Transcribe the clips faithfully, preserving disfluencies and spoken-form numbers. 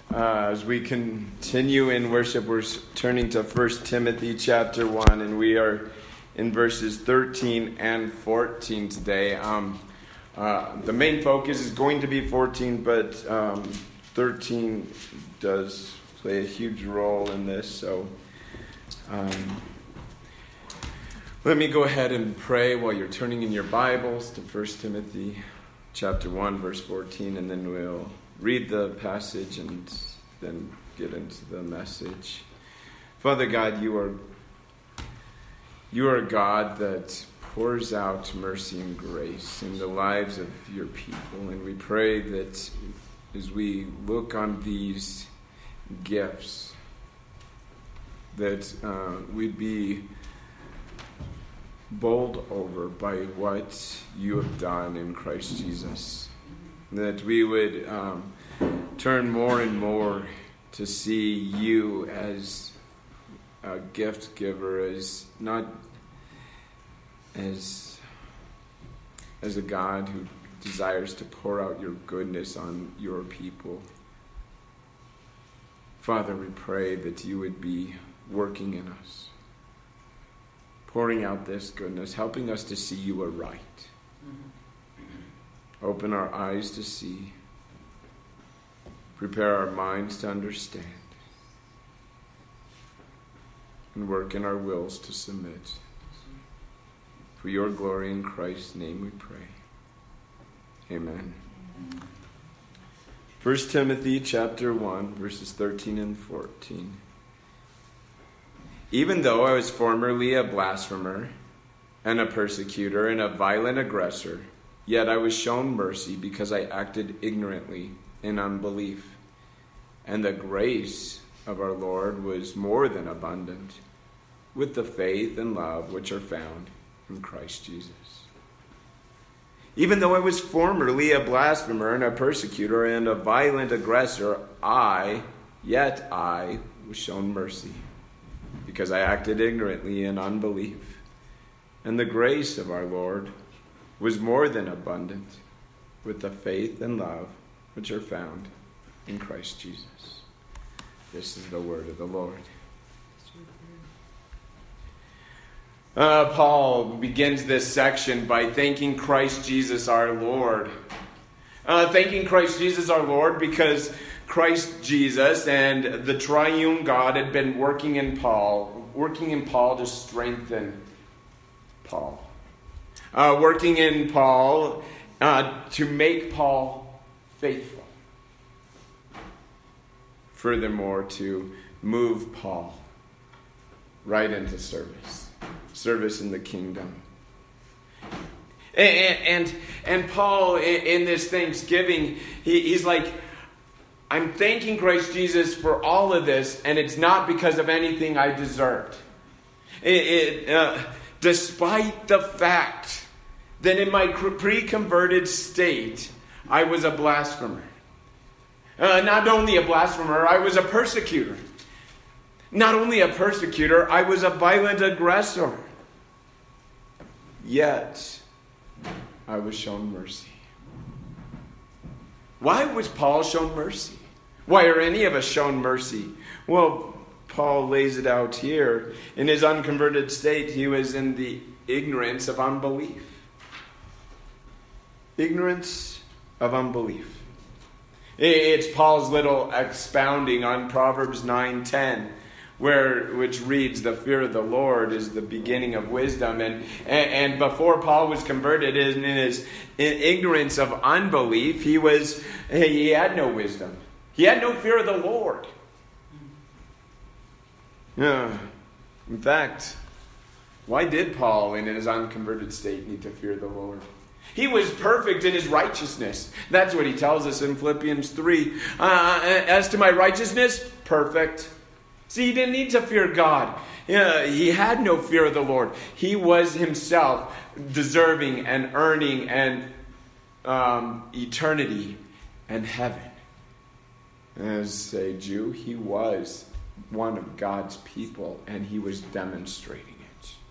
Uh, as we continue in worship, we're turning to First Timothy chapter one, and we are in verses thirteen and fourteen today. Um, uh, the main focus is going to be fourteen, but um, thirteen does play a huge role in this. So um, let me go ahead and pray while you're turning in your Bibles to First Timothy chapter one, verse fourteen, and then we'll read the passage and then get into the message. Father God, you are you are a God that pours out mercy and grace in the lives of your people. And we pray that as we look on these gifts, that uh, we'd be bowled over by what you have done in Christ Jesus. That we would um, turn more and more to see you as a gift giver, as not as as a God who desires to pour out your goodness on your people. Father, we pray that you would be working in us, pouring out this goodness, helping us to see you aright. Open our eyes to see. Prepare our minds to understand. And work in our wills to submit. For your glory in Christ's name we pray. Amen. First Timothy chapter one, verses thirteen and fourteen. Even though I was formerly a blasphemer and a persecutor and a violent aggressor, yet I was shown mercy because I acted ignorantly in unbelief. And the grace of our Lord was more than abundant with the faith and love which are found in Christ Jesus. Even though I was formerly a blasphemer and a persecutor and a violent aggressor, I, yet I, was shown mercy because I acted ignorantly in unbelief. And the grace of our Lord was more than abundant with the faith and love which are found in Christ Jesus. This is the word of the Lord. Uh, Paul begins this section by thanking Christ Jesus our Lord. Uh, thanking Christ Jesus our Lord because Christ Jesus and the triune God had been working in Paul, working in Paul to strengthen Paul. Uh, working in Paul uh, to make Paul faithful. Furthermore, to move Paul right into service. Service in the kingdom. And, and, and Paul, in this Thanksgiving, he, he's like, I'm thanking Christ Jesus for all of this, and it's not because of anything I deserved. It, it, uh, despite the fact that in my pre-converted state, I was a blasphemer. Uh, not only a blasphemer, I was a persecutor. Not only a persecutor, I was a violent aggressor. Yet, I was shown mercy. Why was Paul shown mercy? Why are any of us shown mercy? Well, Paul lays it out here. In his unconverted state, he was in the ignorance of unbelief. Ignorance of unbelief. It's Paul's little expounding on Proverbs nine ten, where which reads, "The fear of the Lord is the beginning of wisdom." And and, and before Paul was converted, in his in ignorance of unbelief, he was he had no wisdom. He had no fear of the Lord. Yeah. In fact, why did Paul, in his unconverted state, need to fear the Lord? He was perfect in his righteousness. That's what he tells us in Philippians three. Uh, as to my righteousness, perfect. See, he didn't need to fear God. Yeah, he had no fear of the Lord. He was himself deserving and earning and um, eternity and heaven. As a Jew, he was one of God's people, and he was demonstrating it.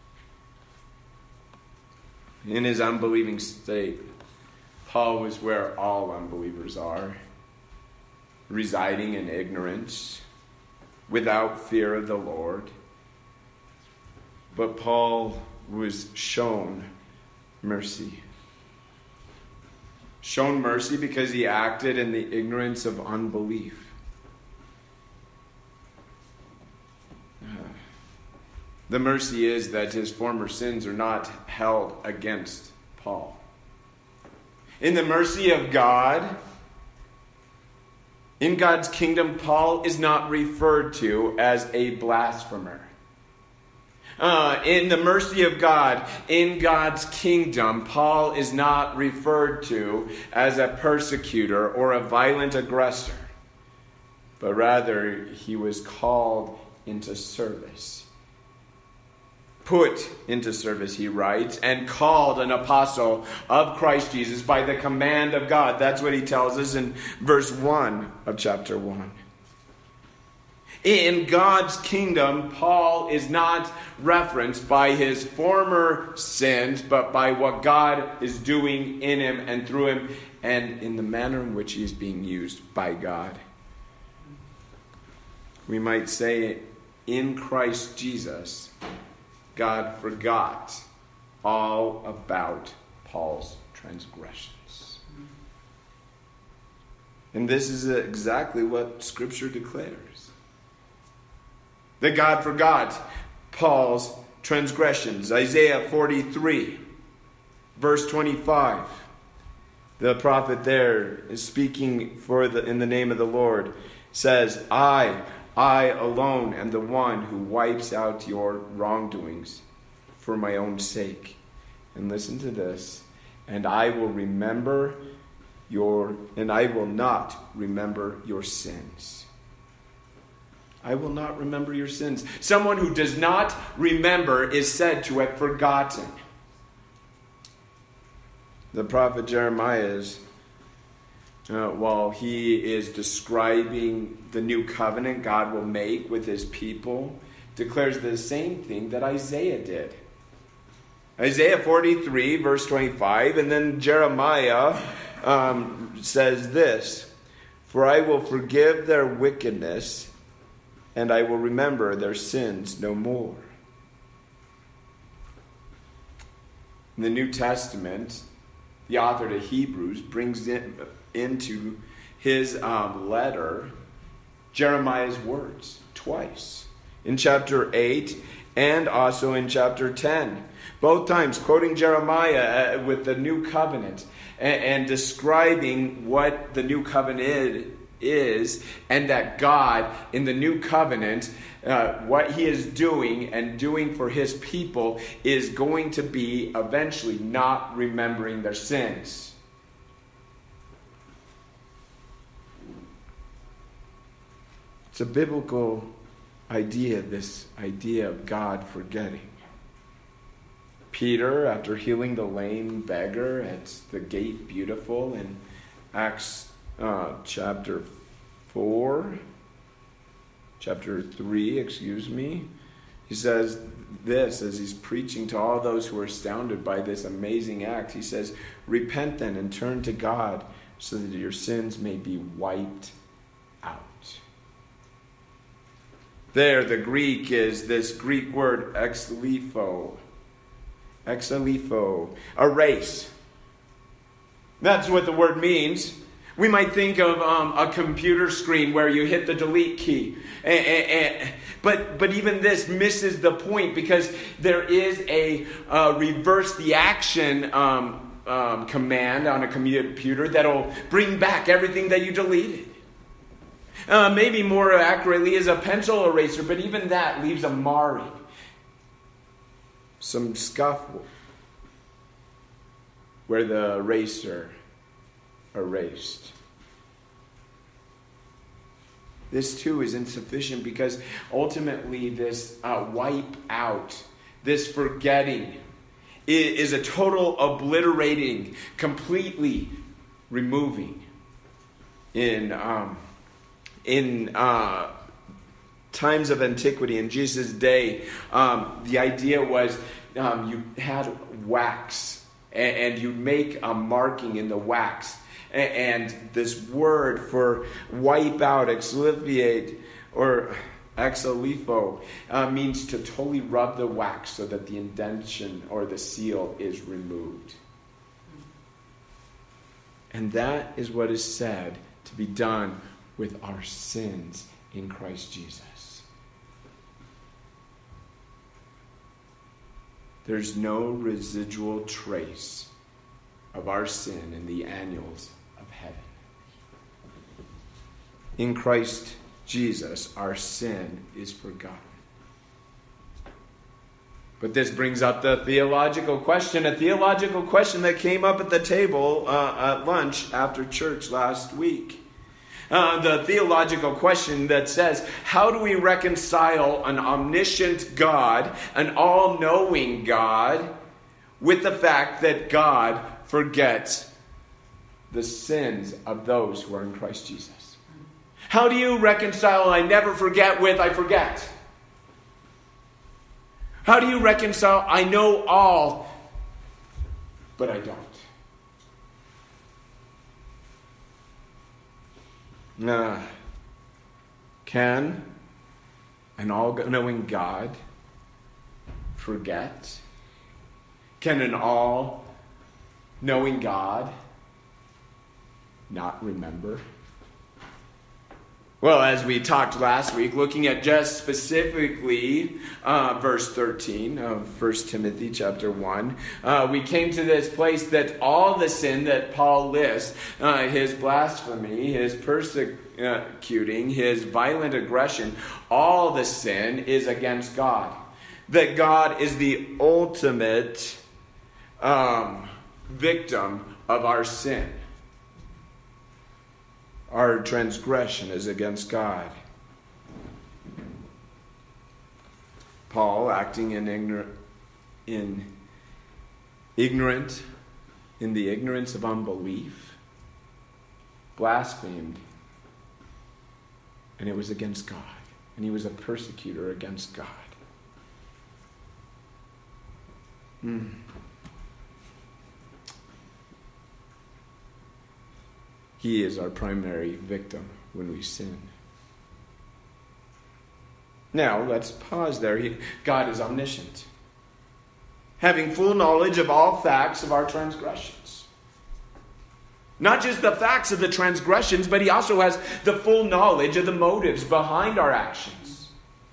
In his unbelieving state, Paul was where all unbelievers are. residing in ignorance, without fear of the Lord. But Paul was shown mercy. Shown mercy because he acted in the ignorance of unbelief. The mercy is that his former sins are not held against Paul. In the mercy of God, in God's kingdom, Paul is not referred to as a blasphemer. Uh, in the mercy of God, in God's kingdom, Paul is not referred to as a persecutor or a violent aggressor, but rather he was called into service. Put into service, he writes, and called an apostle of Christ Jesus by the command of God. That's what he tells us in verse one of chapter one. In God's kingdom, Paul is not referenced by his former sins, but by what God is doing in him and through him, and in the manner in which he is being used by God. We might say, in Christ Jesus, God forgot all about Paul's transgressions. And this is exactly what Scripture declares. That God forgot Paul's transgressions. Isaiah forty-three, verse twenty-five. The prophet there is speaking for the in the name of the Lord. Says, I, I alone am the one who wipes out your wrongdoings for my own sake. And listen to this. And I will remember your, and I will not remember your sins. I will not remember your sins. Someone who does not remember is said to have forgotten. The prophet Jeremiah is, uh, while he is describing the new covenant God will make with his people, declares the same thing that Isaiah did. Isaiah forty-three, verse twenty-five, and then Jeremiah um, says this, for I will forgive their wickedness, and I will remember their sins no more. In the New Testament, the author to Hebrews brings in, into his um, letter Jeremiah's words twice. In chapter eight and also in chapter ten. Both times quoting Jeremiah uh, with the new covenant and, and describing what the new covenant is, and that God in the new covenant, uh, what he is doing and doing for his people is going to be eventually not remembering their sins. It's a biblical idea, this idea of God forgetting. Peter, after healing the lame beggar at the gate beautiful in Acts Uh, chapter four, chapter three, excuse me. He says this as he's preaching to all those who are astounded by this amazing act. He says, repent then and turn to God so that your sins may be wiped out. There, the Greek is this Greek word exalipho. Exalipho, erase. That's what the word means. We might think of um, a computer screen where you hit the delete key. And, and, and, but, but even this misses the point, because there is a uh, reverse the action um, um, command on a computer that'll bring back everything that you deleted. Uh, maybe more accurately is a pencil eraser, but even that leaves a marring. Some scuff where the eraser erased. This too is insufficient, because ultimately this uh, wipe out, this forgetting, is a total obliterating, completely removing. In um, in uh, times of antiquity, in Jesus' day, um, the idea was um, you had wax, and, and you make a marking in the wax. And this word for wipe out, exfoliate, or exolifo, uh, means to totally rub the wax so that the indentation or the seal is removed. And that is what is said to be done with our sins in Christ Jesus. There's no residual trace of our sin in the annals of heaven. In Christ Jesus, our sin is forgotten. But this brings up the theological question, a theological question that came up at the table uh, at lunch after church last week. Uh, the theological question that says, how do we reconcile an omniscient God, an all-knowing God, with the fact that God forgets the sins of those who are in Christ Jesus? How do you reconcile I never forget with I forget? How do you reconcile I know all, but I don't? Uh, can an all-knowing God forget? Can an all-knowing God not remember? Well, as we talked last week, looking at just specifically uh, verse thirteen of First Timothy chapter one, uh, we came to this place that all the sin that Paul lists, uh, his blasphemy, his persecuting, his violent aggression, all the sin is against God. That God is the ultimate um, victim of our sin. Our transgression is against God. Paul, acting in ignorant, in ignorant, in the ignorance of unbelief, blasphemed, and it was against God. And he was a persecutor against God. Mm. He is our primary victim when we sin. Now, let's pause there. He, God is omniscient, having full knowledge of all facts of our transgressions. Not just the facts of the transgressions, but he also has the full knowledge of the motives behind our actions.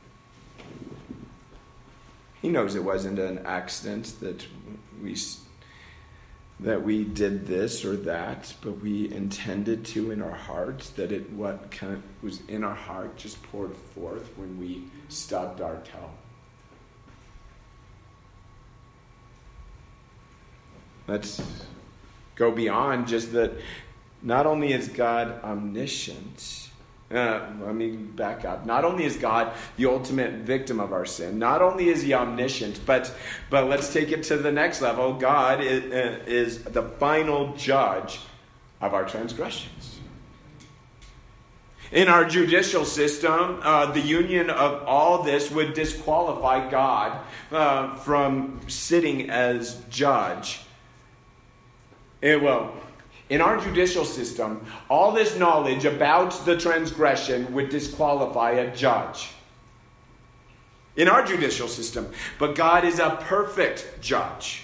He knows it wasn't an accident that we that we did this or that, but we intended to in our hearts, that it what kind of was in our heart just poured forth when we stubbed our toe. Let's go beyond just that. Not only is God omniscient, uh, let me back up. Not only is God the ultimate victim of our sin, not only is he omniscient, but but let's take it to the next level. God is, uh, is the final judge of our transgressions. In our judicial system, uh, the union of all this would disqualify God uh, from sitting as judge. It will. In our judicial system, all this knowledge about the transgression would disqualify a judge. In our judicial system. But God is a perfect judge.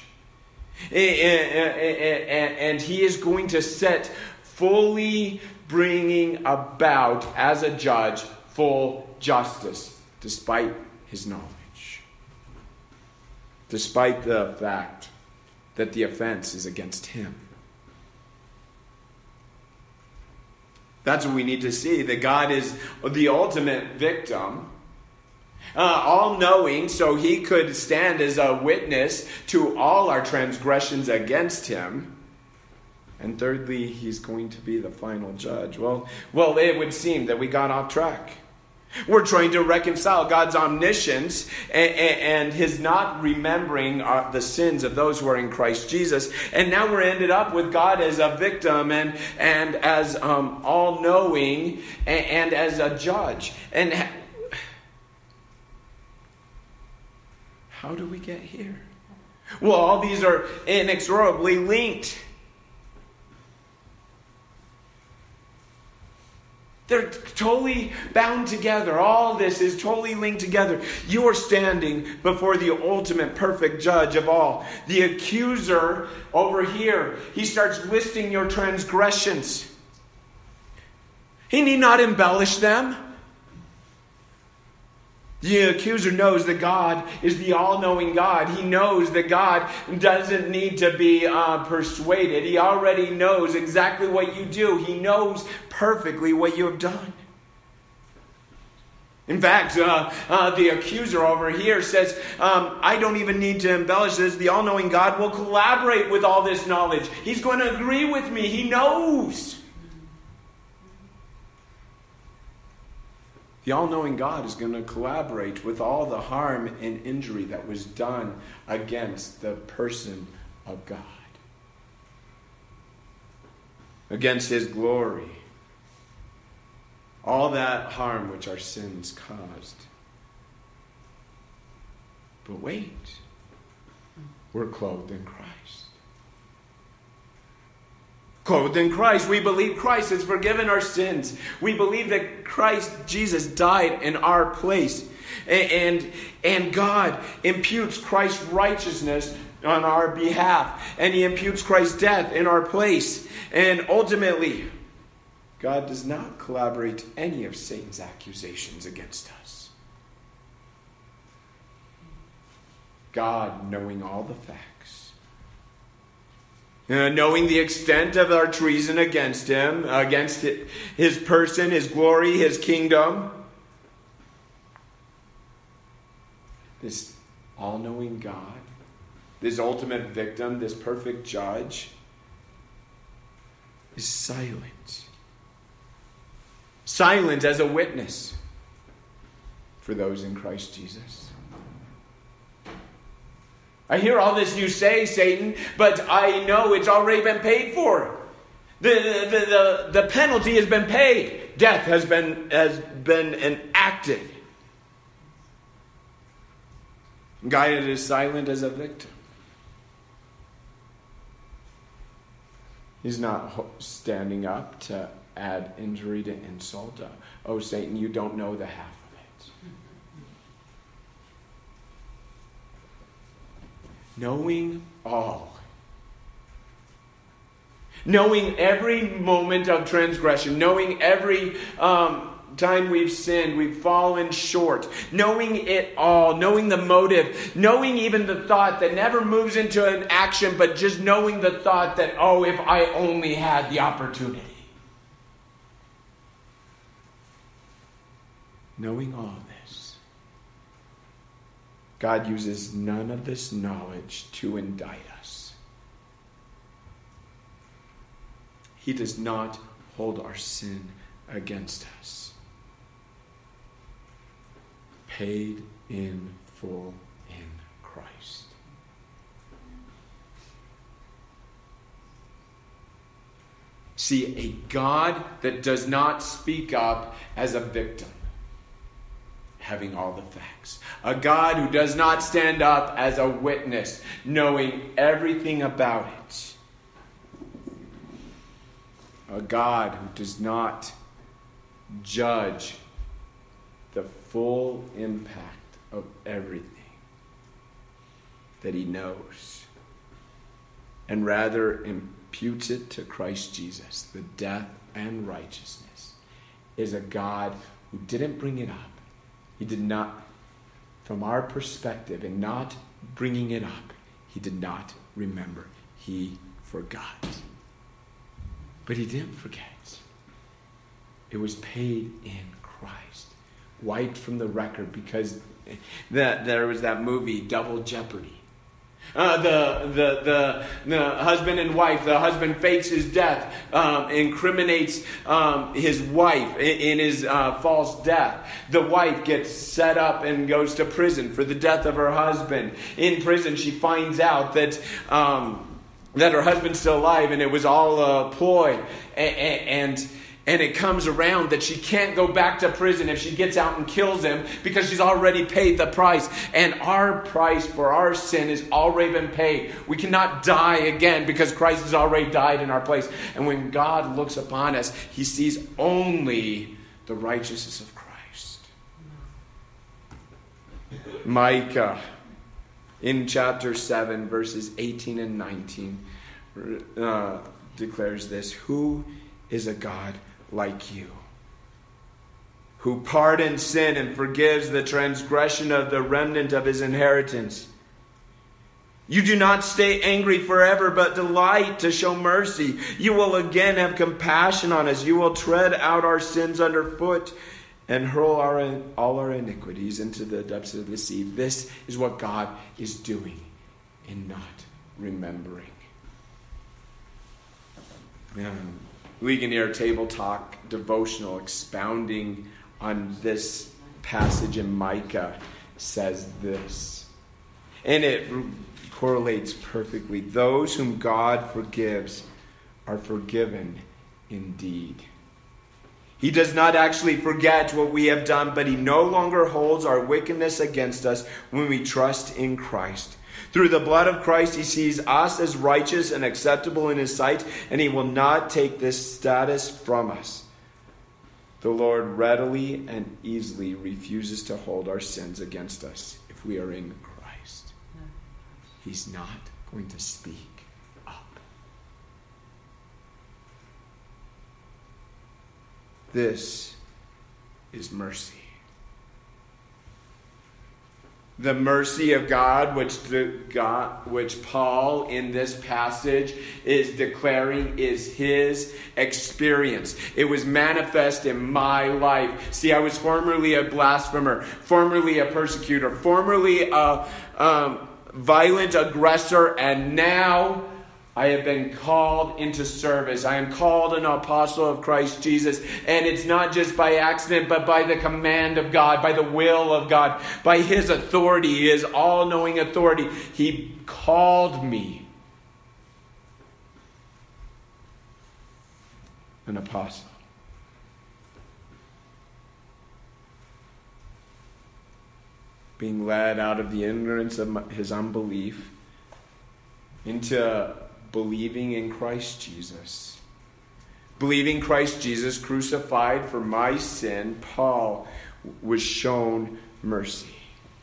And he is going to set fully bringing about, as a judge, full justice, despite his knowledge. Despite the fact that the offense is against him. That's what we need to see, that God is the ultimate victim, uh, all-knowing, so he could stand as a witness to all our transgressions against him. And thirdly, he's going to be the final judge. Well, well, it would seem that we got off track. We're trying to reconcile God's omniscience and, and his not remembering our, the sins of those who are in Christ Jesus. And now we're ended up with God as a victim and, and as um, all-knowing and, and as a judge. And ha- how do we get here? Well, all these are inexorably linked. They're totally bound together. All this is totally linked together. You are standing before the ultimate perfect judge of all. The accuser over here, he starts listing your transgressions. He need not embellish them. The accuser knows that God is the all-knowing God. He knows that God doesn't need to be uh, persuaded. He already knows exactly what you do. He knows perfectly what you have done. In fact, uh, uh, the accuser over here says, um, I don't even need to embellish this. The all-knowing God will collaborate with all this knowledge. He's going to agree with me. He knows. The all-knowing God is going to collaborate with all the harm and injury that was done against the person of God. Against His glory. All that harm which our sins caused. But wait, we're clothed in Christ. Clothed in Christ, we believe Christ has forgiven our sins. We believe that Christ Jesus died in our place. And, and God imputes Christ's righteousness on our behalf. And He imputes Christ's death in our place. And ultimately, God does not collaborate any of Satan's accusations against us. God, knowing all the facts, Uh, knowing the extent of our treason against Him, against His person, His glory, His kingdom. This all-knowing God, this ultimate victim, this perfect judge, is silent. Silent as a witness for those in Christ Jesus. I hear all this you say, Satan, but I know it's already been paid for. The, the, the, the penalty has been paid. Death has been, has been enacted. God is silent as a victim. He's not standing up to add injury to insult. Oh, Satan, you don't know the half of it. Knowing all. Knowing every moment of transgression. Knowing every um, time we've sinned, we've fallen short. Knowing it all. Knowing the motive. Knowing even the thought that never moves into an action, but just knowing the thought that, oh, if I only had the opportunity. Knowing all this, God uses none of this knowledge to indict us. He does not hold our sin against us. Paid in full in Christ. See, a God that does not speak up as a victim, having all the facts. A God who does not stand up as a witness, knowing everything about it. A God who does not judge the full impact of everything that He knows, and rather imputes it to Christ Jesus, the death and righteousness, is a God who didn't bring it up. He did not, from our perspective, in not bringing it up, He did not remember. He forgot. But He didn't forget. It was paid in Christ. Wiped from the record, because that there was that movie, Double Jeopardy. Uh, the, the the the husband and wife. The husband fakes his death, um, incriminates um, his wife in, in his uh, false death. The wife gets set up and goes to prison for the death of her husband. In prison, she finds out that um, that her husband's still alive, and it was all a ploy. And, and And it comes around that she can't go back to prison if she gets out and kills him, because she's already paid the price. And our price for our sin has already been paid. We cannot die again because Christ has already died in our place. And when God looks upon us, He sees only the righteousness of Christ. Micah, in chapter seven, verses eighteen and nineteen, uh, declares this: who is a God like you, who pardons sin and forgives the transgression of the remnant of his inheritance? You do not stay angry forever, but delight to show mercy. You will again have compassion on us. You will tread out our sins underfoot and hurl our, all our iniquities into the depths of the sea. This is what God is doing in not remembering. Um, Ligonier Table Talk devotional expounding on this passage in Micah says this, and it correlates perfectly. Those whom God forgives are forgiven indeed. He does not actually forget what we have done, but he no longer holds our wickedness against us when we trust in Christ. Through the blood of Christ, he sees us as righteous and acceptable in his sight, and he will not take this status from us. The Lord readily and easily refuses to hold our sins against us if we are in Christ. He's not going to speak up. This is mercy. The mercy of God, which the God, which Paul in this passage is declaring is his experience. It was manifest in my life. See, I was formerly a blasphemer, formerly a persecutor, formerly a um, violent aggressor, and now I have been called into service. I am called an apostle of Christ Jesus. And it's not just by accident, but by the command of God, by the will of God, by his authority, his all-knowing authority. He called me an apostle. Being led out of the ignorance of his unbelief into believing in Christ Jesus. Believing Christ Jesus crucified for my sin, Paul was shown mercy.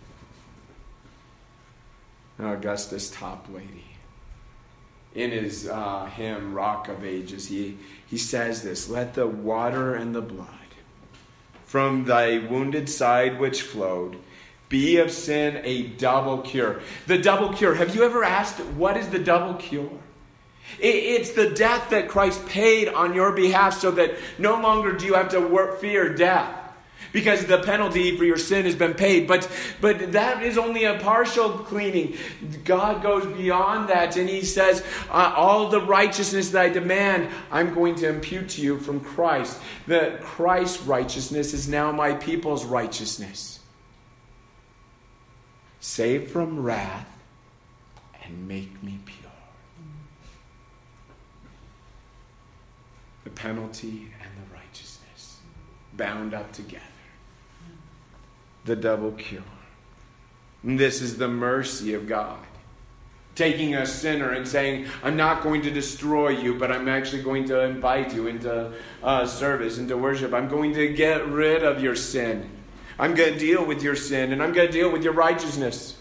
Now, Augustus Toplady, in his uh, hymn, Rock of Ages, he, he says this: let the water and the blood from thy wounded side which flowed be of sin a double cure. The double cure. Have you ever asked, what is the double cure? It's the death that Christ paid on your behalf so that no longer do you have to work, fear death, because the penalty for your sin has been paid. But, but that is only a partial cleaning. God goes beyond that, and he says, uh, all the righteousness that I demand, I'm going to impute to you from Christ. The Christ's righteousness is now my people's righteousness. Save from wrath and make me pure. The penalty and the righteousness bound up together. The double cure. And this is the mercy of God. Taking a sinner and saying, I'm not going to destroy you, but I'm actually going to invite you into uh, service, into worship. I'm going to get rid of your sin. I'm going to deal with your sin, and I'm going to deal with your righteousness.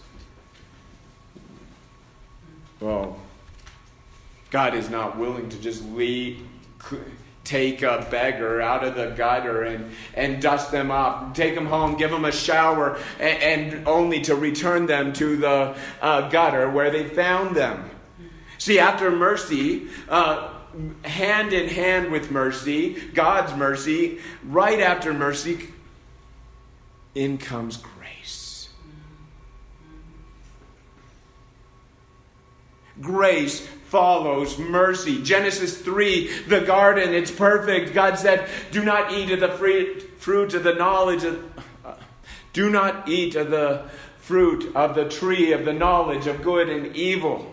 Well, God is not willing to just leave, take a beggar out of the gutter and, and dust them up, take them home, give them a shower, and, and only to return them to the uh, gutter where they found them. See, after mercy, uh, hand in hand with mercy, God's mercy, right after mercy, in comes grace. Grace follows mercy. Genesis three, the garden, it's perfect. God said, do not eat of the fruit of the knowledge of... Uh, do not eat of the fruit of the tree of the knowledge of good and evil.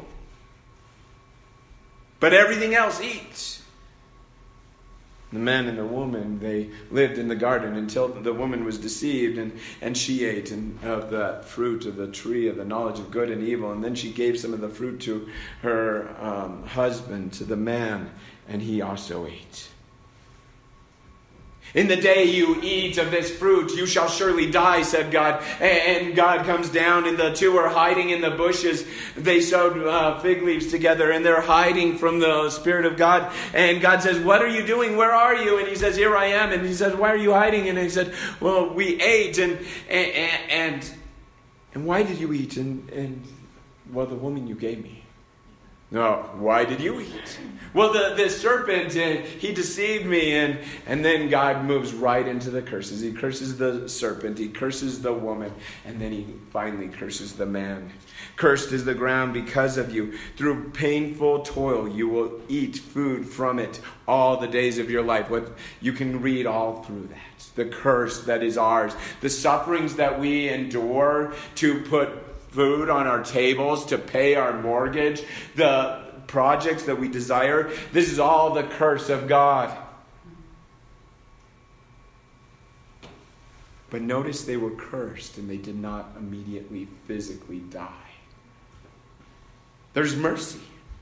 But everything else eat. The man and the woman, they lived in the garden until the woman was deceived, and, and she ate and, of that fruit of the tree of the knowledge of good and evil. And then she gave some of the fruit to her um, husband, to the man, and he also ate. In the day you eat of this fruit, you shall surely die, said God. And God comes down, and the two are hiding in the bushes. They sewed uh, fig leaves together, and they're hiding from the Spirit of God. And God says, what are you doing? Where are you? And he says, here I am. And he says, why are you hiding? And he said, well, we ate. And and and, and why did you eat? And, and, well, the woman you gave me. No, why did you eat? Well, the, the serpent, uh, he deceived me. And, and then God moves right into the curses. He curses the serpent. He curses the woman. And then he finally curses the man. Cursed is the ground because of you. Through painful toil, you will eat food from it all the days of your life. What you can read all through that. The curse that is ours. The sufferings that we endure to put food on our tables, to pay our mortgage, the projects that we desire. This is all the curse of God. But notice they were cursed and they did not immediately physically die. There's mercy.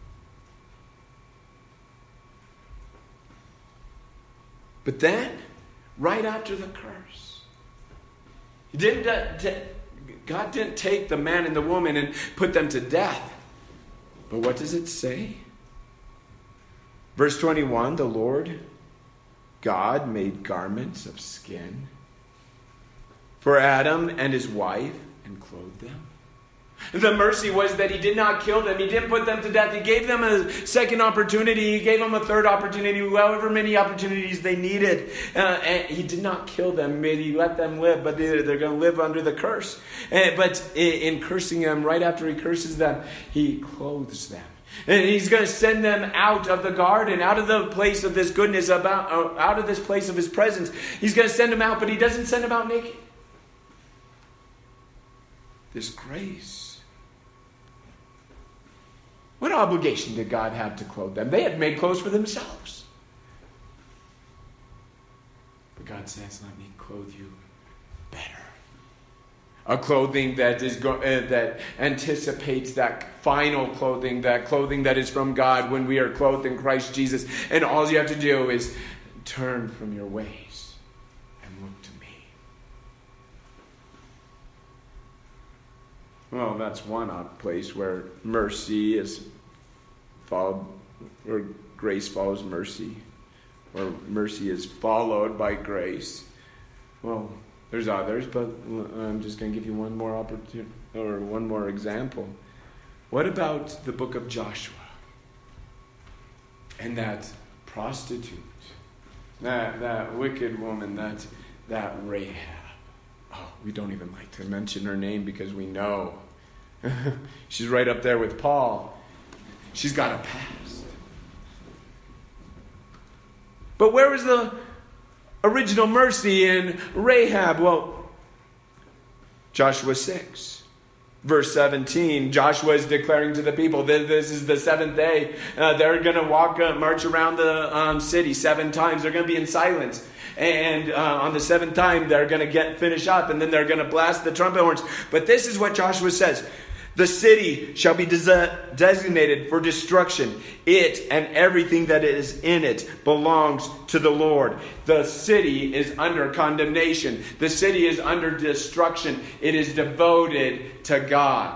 But then, right after the curse, he didn't uh, t- God didn't take the man and the woman and put them to death. But what does it say? Verse twenty-one, the Lord God made garments of skin for Adam and his wife and clothed them. The mercy was that he did not kill them. He didn't put them to death. He gave them a second opportunity. He gave them a third opportunity, however many opportunities they needed. Uh, and he did not kill them. He let them live, but they're, they're going to live under the curse. Uh, but in, in cursing them, right after he curses them, he clothes them. And he's going to send them out of the garden, out of the place of this goodness, about, uh, out of this place of his presence. He's going to send them out, but he doesn't send them out naked. This grace. What obligation did God have to clothe them? They had made clothes for themselves. But God says, let me clothe you better. A clothing that is go- uh, that anticipates that final clothing, that clothing that is from God when we are clothed in Christ Jesus. And all you have to do is turn from your ways and look to me. Well, that's one place where mercy is followed, or grace follows mercy, or mercy is followed by grace. Well, there's others, but I'm just going to give you one more opportunity, or one more example. What about the book of Joshua and that prostitute, that that wicked woman, that that Rahab? Oh, we don't even like to mention her name because we know she's right up there with Paul. She's got a past. But where was the original mercy in Rahab? Well, Joshua six, verse seventeen. Joshua is declaring to the people that this is the seventh day. Uh, they're going to walk, uh, march around the um, city seven times. They're going to be in silence. And uh, on the seventh time, they're going to get finish up, and then they're going to blast the trumpet horns. But this is what Joshua says. The city shall be des- designated for destruction. It and everything that is in it belongs to the Lord. The city is under condemnation. The city is under destruction. It is devoted to God.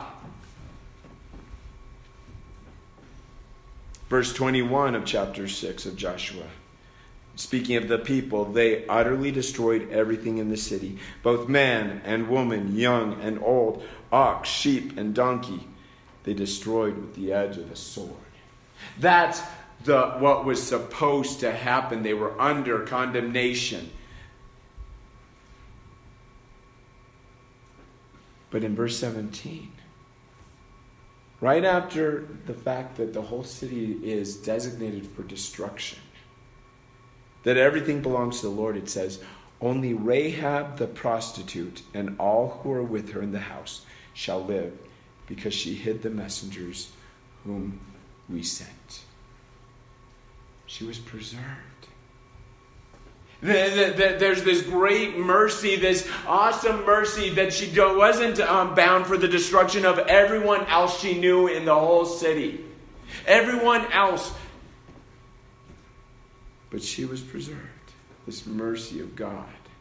Verse twenty-one of chapter six of Joshua. Speaking of the people, they utterly destroyed everything in the city, both man and woman, young and old, ox, sheep, and donkey. They destroyed with the edge of the sword. That's the what was supposed to happen. They were under condemnation. But in verse seventeen, right after the fact that the whole city is designated for destruction, that everything belongs to the Lord, it says, only Rahab the prostitute and all who are with her in the house shall live, because she hid the messengers whom we sent. She was preserved. There's this great mercy, this awesome mercy that she wasn't um, bound for the destruction of everyone else she knew in the whole city. Everyone else. But she was preserved. this mercy of God.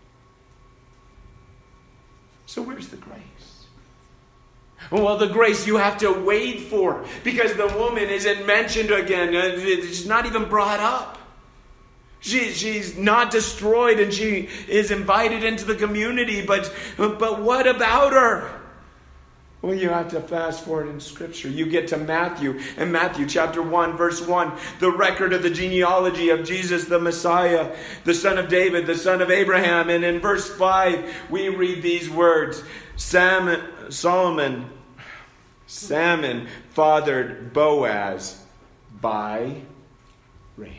So where's the grace? Well, the grace you have to wait for, because the woman isn't mentioned again. She's not even brought up. She, she's not destroyed, and she is invited into the community. But, but what about her? Well, you have to fast forward in Scripture. You get to Matthew, and Matthew chapter one, verse one, the record of the genealogy of Jesus the Messiah, the son of David, the son of Abraham. And in verse five, we read these words: Sam, Solomon, Salmon fathered Boaz by Rahab.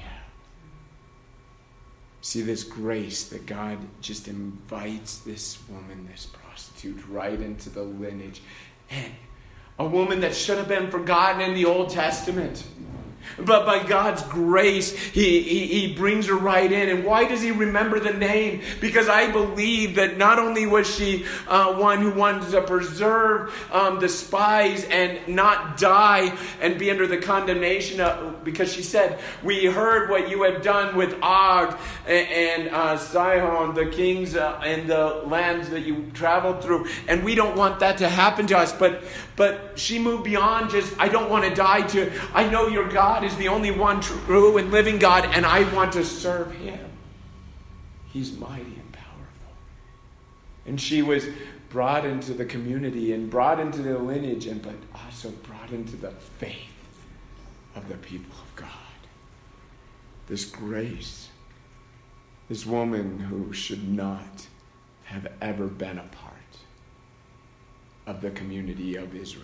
See this grace that God just invites this woman, this prostitute, right into the lineage. And a woman that should have been forgotten in the Old Testament. But by God's grace, he, he, he brings her right in. And why does he remember the name? Because I believe that not only was she uh, one who wanted to preserve um, the spies and not die and be under the condemnation of, because she said, we heard what you have done with Og and, and uh, Sihon, the kings uh, and the lands that you traveled through. And we don't want that to happen to us. But, but she moved beyond just, I don't want to die to, I know your God is the only one true and living God, and I want to serve him. He's mighty and powerful. And she was brought into the community and brought into the lineage, and but also brought into the faith of the people of God. This grace, this woman who should not have ever been a part of the community of Israel,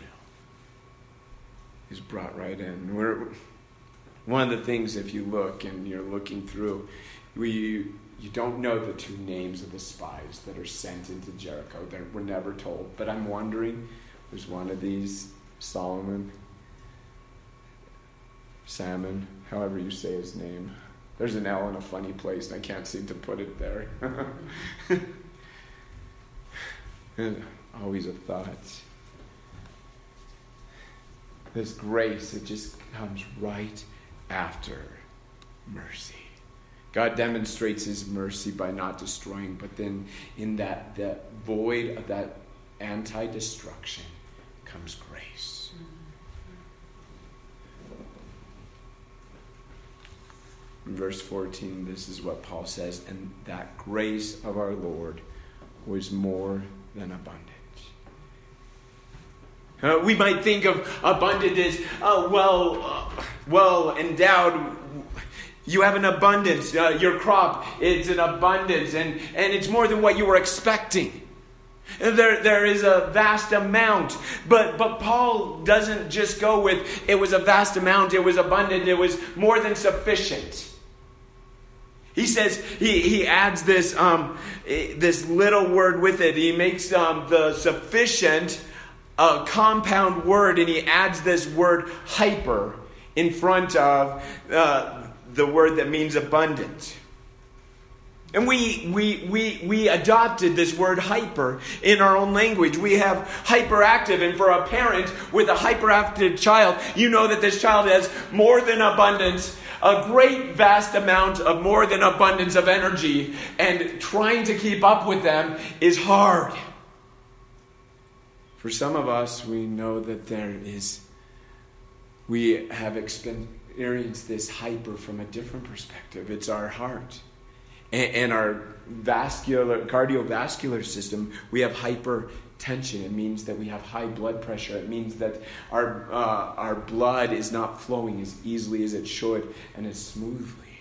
is brought right in. We're, one of the things, if you look and you're looking through, we you don't know the two names of the spies that are sent into Jericho. They were never told. But I'm wondering, was one of these Solomon, Salmon, however you say his name. There's an L in a funny place, and I can't seem to put it there. And always a thought. This grace, it just comes right after mercy. God demonstrates his mercy by not destroying, but then in that, that void of that anti-destruction comes grace. In verse fourteen, this is what Paul says, and that grace of our Lord was more than abundant. Uh, we might think of abundant as uh, well, uh, well endowed. You have an abundance. Uh, your crop is an abundance, and, and it's more than what you were expecting. There, there is a vast amount, but but Paul doesn't just go with it was a vast amount. It was abundant. It was more than sufficient. He says he, he adds this um this little word with it. He makes um the sufficient a compound word, and he adds this word hyper in front of uh, the word that means abundant. And we, we we we adopted this word hyper in our own language. We have hyperactive, and for a parent with a hyperactive child, you know that this child has more than abundance, a great vast amount of more than abundance of energy, and trying to keep up with them is hard. For some of us, we know that there is, we have experienced this hyper from a different perspective. It's our heart. And, and our vascular, cardiovascular system, we have hypertension. It means that we have high blood pressure. It means that our, uh, our blood is not flowing as easily as it should and as smoothly.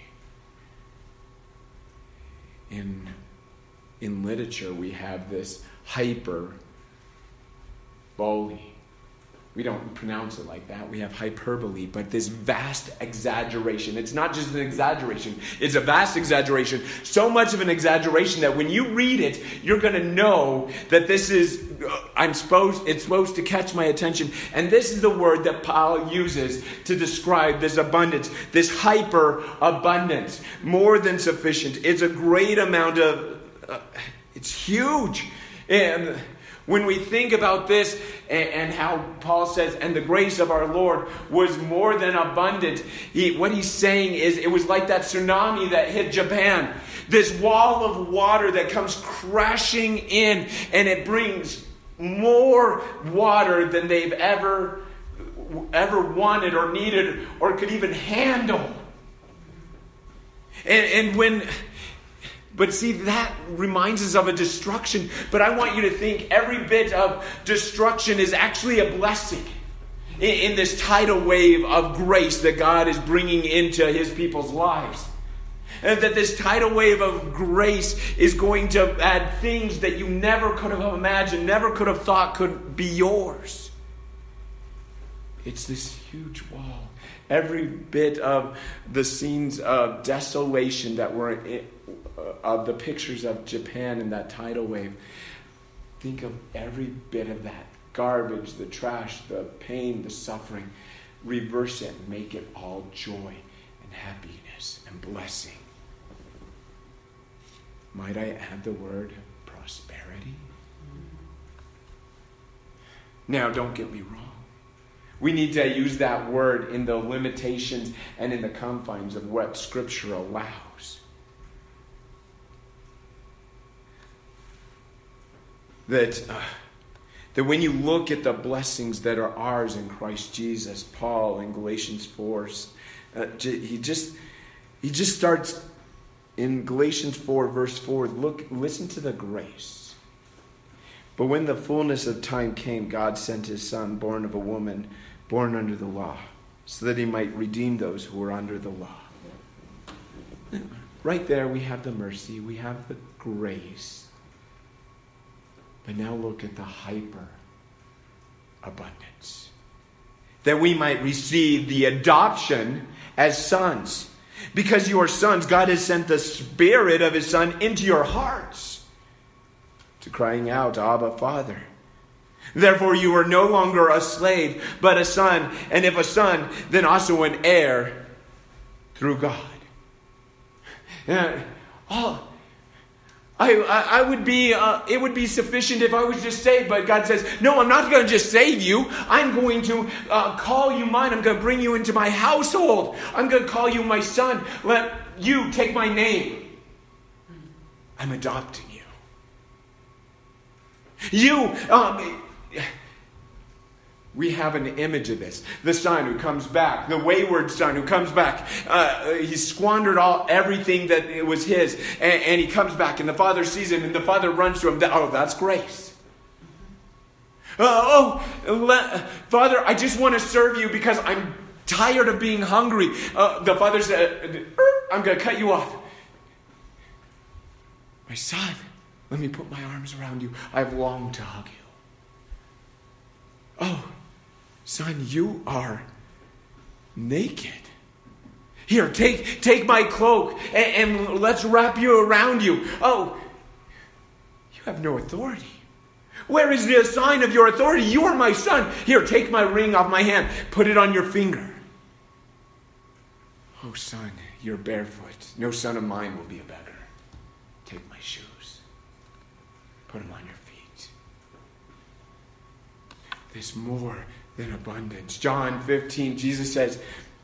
In, in literature, we have this hyper Boli. We don't pronounce it like that. We have hyperbole, but this vast exaggeration. It's not just an exaggeration. It's a vast exaggeration. So much of an exaggeration that when you read it, you're going to know that this is, I'm supposed, it's supposed to catch my attention. And this is the word that Paul uses to describe this abundance, this hyper abundance, more than sufficient. It's a great amount of, uh, it's huge. And when we think about this and, and how Paul says, and the grace of our Lord was more than abundant, he, what he's saying is it was like that tsunami that hit Japan. this wall of water that comes crashing in, and it brings more water than they've ever, ever wanted or needed or could even handle. And, and when... But see, that reminds us of a destruction. But I want you to think every bit of destruction is actually a blessing in, in this tidal wave of grace that God is bringing into his people's lives. And that this tidal wave of grace is going to add things that you never could have imagined, never could have thought could be yours. It's this huge wall. Every bit of the scenes of desolation that were in, of the pictures of Japan in that tidal wave. Think of every bit of that garbage, the trash, the pain, the suffering. Reverse it and make it all joy and happiness and blessing. Might I add the word prosperity? Now, don't get me wrong. We need to use that word in the limitations and in the confines of what Scripture allows. That, uh, that when you look at the blessings that are ours in Christ Jesus, Paul in Galatians four, uh, he just he just starts in Galatians four, verse four. Look, listen to the grace. But when the fullness of time came, God sent his Son, born of a woman, born under the law, so that he might redeem those who were under the law. Right there we have the mercy, we have the grace. But now look at the hyper abundance. That we might receive the adoption as sons. Because you are sons, God has sent the Spirit of his Son into your hearts, to crying out, Abba, Father. Therefore you are no longer a slave, but a son. And if a son, then also an heir through God. And, oh, I, I, I would be, uh, it would be sufficient if I was just saved. But God says, no, I'm not going to just save you. I'm going to uh, call you mine. I'm going to bring you into my household. I'm going to call you my son. Let you take my name. I'm adopting you. You, um, we have an image of this. The son who comes back, the wayward son who comes back. Uh, he squandered all everything that it was his, and, and he comes back, and the father sees him, and the father runs to him. Oh, that's grace. Uh, oh, let, Father, I just want to serve you because I'm tired of being hungry. Uh, the father said, I'm going to cut you off. My son, let me put my arms around you. I've longed to hug you. Oh, son, you are naked. Here, take take my cloak and, and let's wrap you around you. Oh, you have no authority. Where is the sign of your authority? You are my son. Here, take my ring off my hand. Put it on your finger. Oh, son, you're barefoot. No son of mine will be a beggar. Take my shoes. Put them on your feet. There's more than abundance. John fifteen, Jesus says,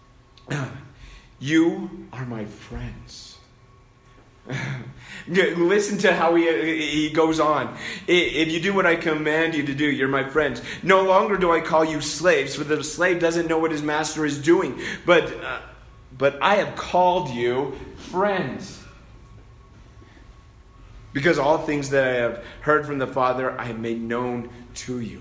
you are my friends. Listen to how he, he goes on. If you do what I command you to do, you're my friends. No longer do I call you slaves, for the slave doesn't know what his master is doing. But, uh, but I have called you friends. Because all things that I have heard from the Father, I have made known to you.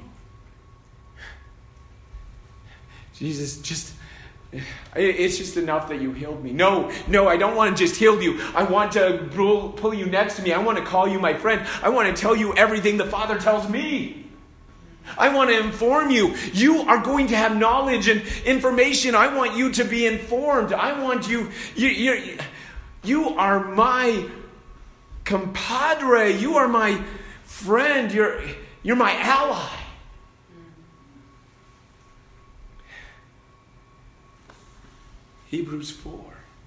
Jesus, just, it's just enough that you healed me. No, no, I don't want to just heal you. I want to pull, pull you next to me. I want to call you my friend. I want to tell you everything the Father tells me. I want to inform you. You are going to have knowledge and information. I want you to be informed. I want you, you, you, you are my compadre. You are my friend. You're, you're my ally. Hebrews four.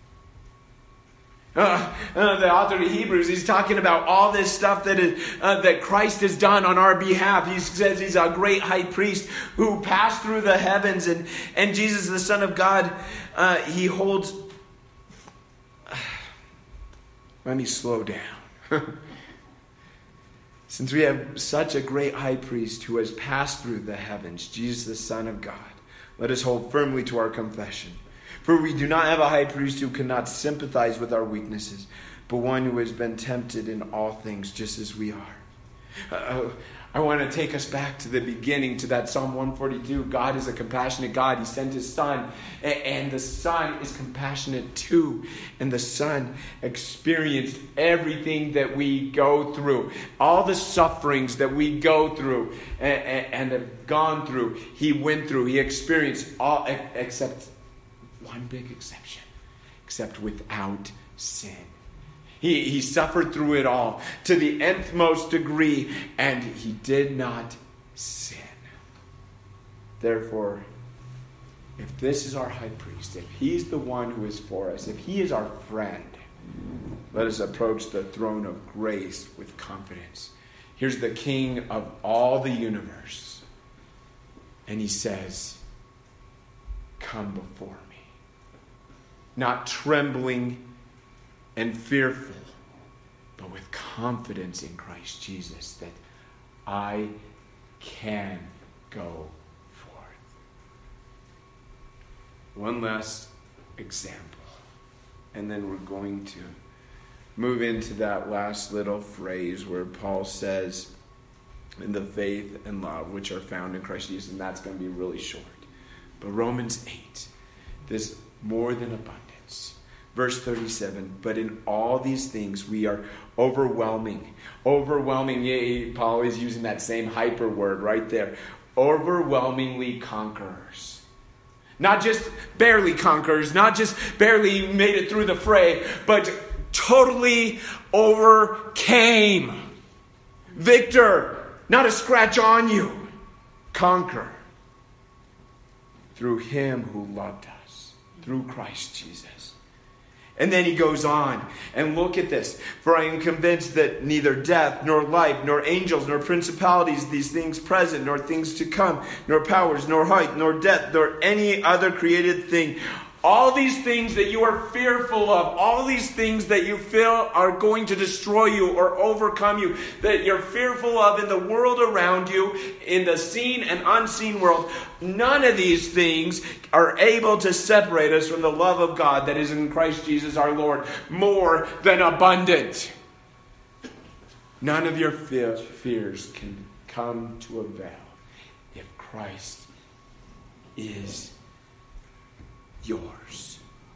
Uh, uh, the author of Hebrews, he's talking about all this stuff that is, uh, that Christ has done on our behalf. He says he's a great high priest who passed through the heavens, and, and Jesus, the Son of God, uh, he holds let me slow down. Since we have such a great high priest who has passed through the heavens, Jesus the Son of God, let us hold firmly to our confession. For we do not have a high priest who cannot sympathize with our weaknesses, but one who has been tempted in all things just as we are. Uh, I want to take us back to the beginning, to that Psalm one forty-two. God is a compassionate God. He sent his Son, and the Son is compassionate too. And the Son experienced everything that we go through. All the sufferings that we go through and have gone through, he went through. He experienced all, except one big exception, except without sin. He, he suffered through it all to the nth most degree, and he did not sin. Therefore, if this is our high priest, if he's the one who is for us, if he is our friend, let us approach the throne of grace with confidence. Here's the King of all the universe, and he says, come before me. Not trembling and fearful, but with confidence in Christ Jesus that I can go forth. One last example, and then we're going to move into that last little phrase where Paul says, in the faith and love which are found in Christ Jesus, and that's going to be really short. But Romans eight, this more than abundance. Verse thirty-seven, but in all these things we are overwhelming. Overwhelming, yeah, Paul is using that same hyper word right there. Overwhelmingly conquerors. Not just barely conquerors, not just barely made it through the fray, but totally overcame. Victor, not a scratch on you. Conquer. Through him who loved us. Through Christ Jesus. And then he goes on, and look at this. For I am convinced that neither death, nor life, nor angels, nor principalities, these things present, nor things to come, nor powers, nor height, nor depth, nor any other created thing, all these things that you are fearful of, all these things that you feel are going to destroy you or overcome you, that you're fearful of in the world around you, in the seen and unseen world, none of these things are able to separate us from the love of God that is in Christ Jesus our Lord, more than abundant. None of your fears can come to avail if Christ is yours.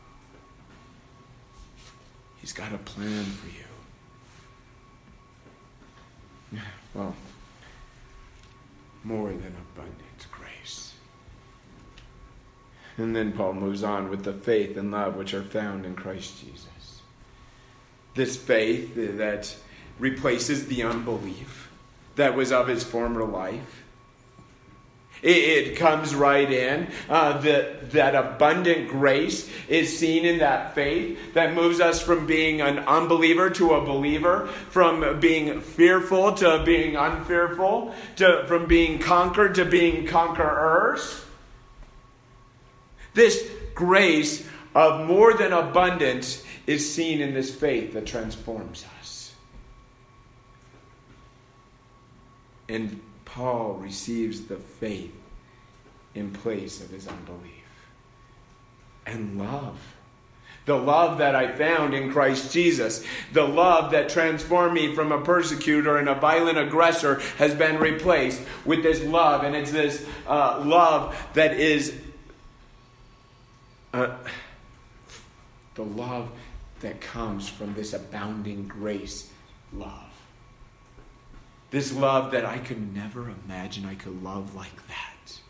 He's got a plan for you. Well, more than abundant grace. And then Paul moves on with the faith and love which are found in Christ Jesus. This faith that replaces the unbelief that was of his former life. It comes right in. Uh, that, that abundant grace is seen in that faith that moves us from being an unbeliever to a believer, from being fearful to being unfearful, to, from being conquered to being conquerors. This grace of more than abundance is seen in this faith that transforms us. And Paul receives the faith in place of his unbelief. And love. The love that I found in Christ Jesus. The love that transformed me from a persecutor and a violent aggressor has been replaced with this love. And it's this uh, love that is uh, the love that comes from this abounding grace love. This love that I could never imagine I could love like that.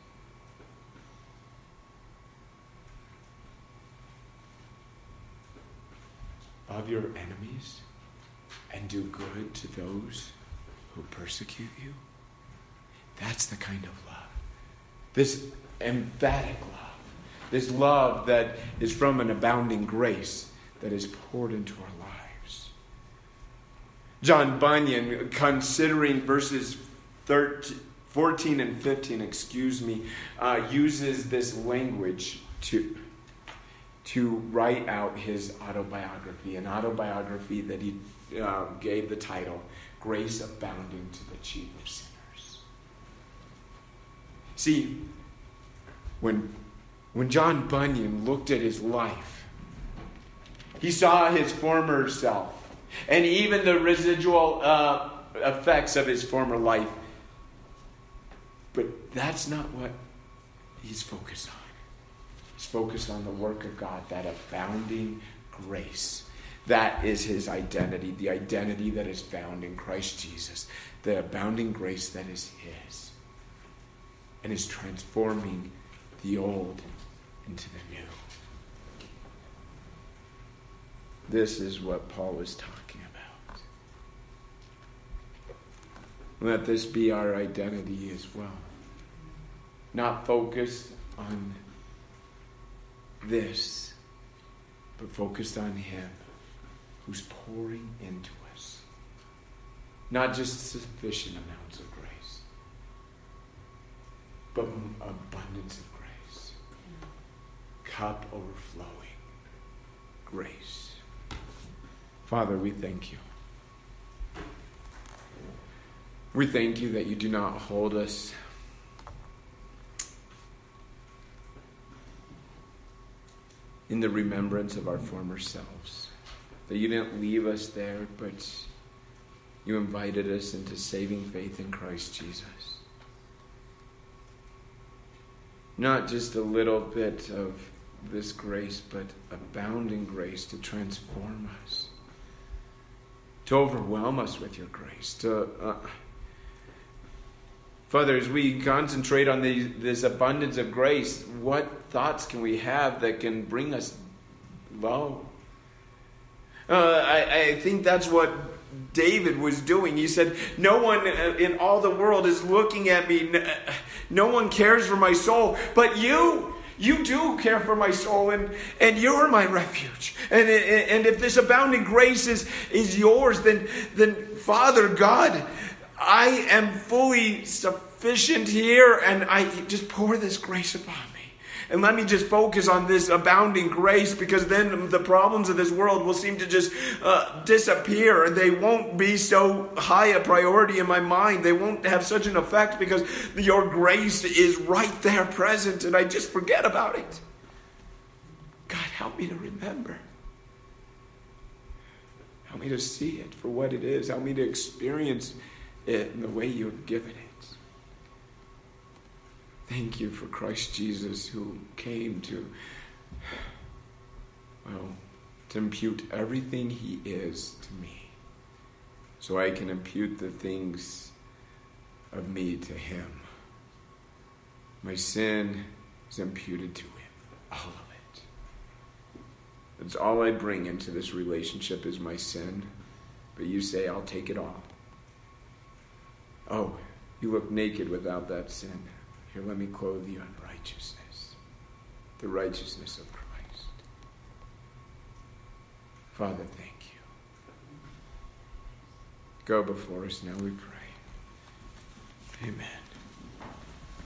Love your enemies and do good to those who persecute you. That's the kind of love. This emphatic love. This love that is from an abounding grace that is poured into our lives. John Bunyan, considering verses thirteen, fourteen and fifteen, excuse me, uh, uses this language to to write out his autobiography, an autobiography that he uh, gave the title, Grace Abounding to the Chief of Sinners. See, when, when John Bunyan looked at his life, he saw his former self and even the residual uh, effects of his former life. But that's not what he's focused on. He's focused on the work of God, that abounding grace. That is his identity, the identity that is found in Christ Jesus, the abounding grace that is his, and is transforming the old into the new. This is what Paul was talking about. Let this be our identity as well. Not focused on this, but focused on him who's pouring into us. Not just sufficient amounts of grace, but abundance of grace. Cup overflowing grace. Father, we thank you. We thank you that you do not hold us in the remembrance of our former selves. That you didn't leave us there, but you invited us into saving faith in Christ Jesus. Not just a little bit of this grace, but abounding grace to transform us. To overwhelm us with your grace. To, uh, Father, as we concentrate on the, this abundance of grace, what thoughts can we have that can bring us low? Uh, I, I think that's what David was doing. He said, no one in all the world is looking at me. No one cares for my soul. But you, you do care for my soul, and, and you're my refuge. And, and if this abounding grace is, is yours, then, then Father God, I am fully sufficient here, and I just pour this grace upon me. And let me just focus on this abounding grace, because then the problems of this world will seem to just uh, disappear. They won't be so high a priority in my mind. They won't have such an effect because your grace is right there present, and I just forget about it. God, help me to remember. Help me to see it for what it is. Help me to experience it in the way you have given it. Thank you for Christ Jesus, who came to, well, to impute everything he is to me, so I can impute the things of me to him. My sin is imputed to him, all of it. That's all I bring into this relationship is my sin, but you say, I'll take it all. Oh, you look naked without that sin. Here, let me clothe you in righteousness, the righteousness of Christ. Father, thank you. Go before us now, we pray. Amen.